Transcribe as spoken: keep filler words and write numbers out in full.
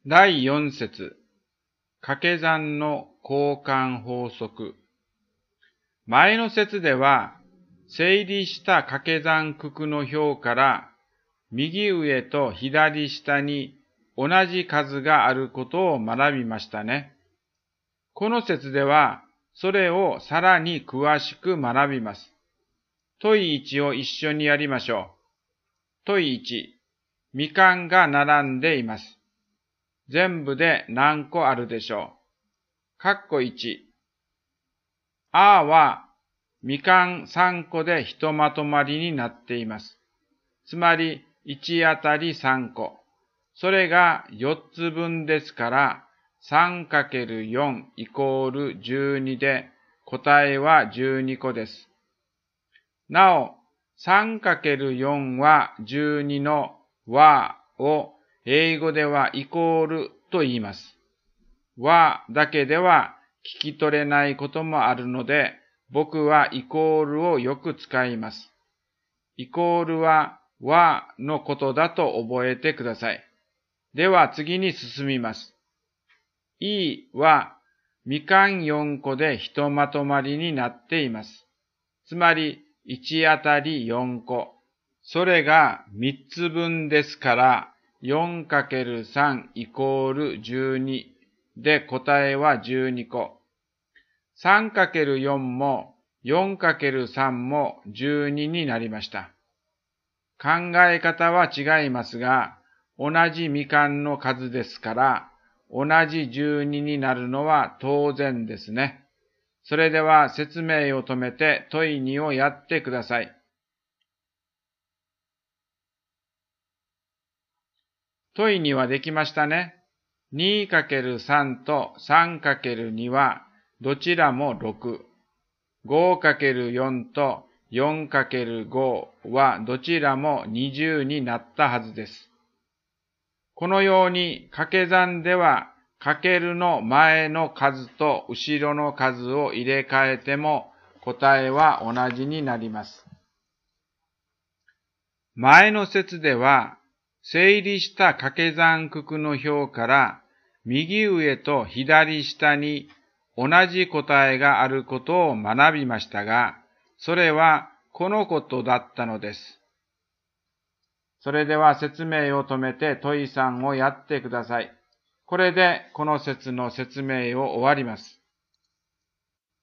だいよん節、掛け算の交換法則。前の節では、整理した掛け算九九の表から右上と左下に同じ数があることを学びましたね。この節では、それをさらに詳しく学びます。問いいちを一緒にやりましょう。問いいち、みかんが並んでいます。全部で何個あるでしょう。括弧いち。あは、みかんさんこでひとまとまりになっています。つまり、いちあたりさんこ。それがよっつぶんですから、さんかけるよん イコールじゅうにで、答えはじゅうにこです。なお、さんかけるよん はじゅうにの和を英語ではイコールと言います。和だけでは聞き取れないこともあるので、僕はイコールをよく使います。イコールは和のことだと覚えてください。では次に進みます。いはみかんよんこでひとまとまりになっています。つまりいちあたりよんこ。それがみっつぶんですから よんかけるさん イコールじゅうにで答えはじゅうにこ。さんかけるよん も よんかけるさん もじゅうにになりました。考え方は違いますが、同じみかんの数ですから、同じじゅうにになるのは当然ですね。それでは説明を止めて問いにをやってください。問いにはできましたね。にかけるさん と さんかけるに はどちらもろく。ごかけるよん と よんかけるご はどちらもにじゅうになったはずです。このように掛け算ではかけるの前の数と後ろの数を入れ替えても答えは同じになります。前の節では整理した掛け算九九の表から右上と左下に同じ答えがあることを学びましたが、それはこのことだったのです。それでは説明を止めて問いさんをやってください。これでこの節の説明を終わります。